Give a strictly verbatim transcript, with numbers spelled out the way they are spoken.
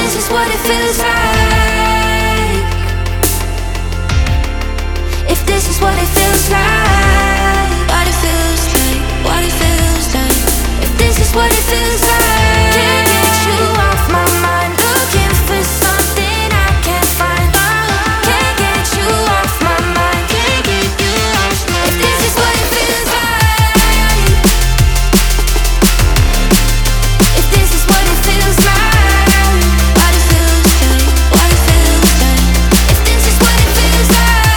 this is what it feels like, if this is what it feels like.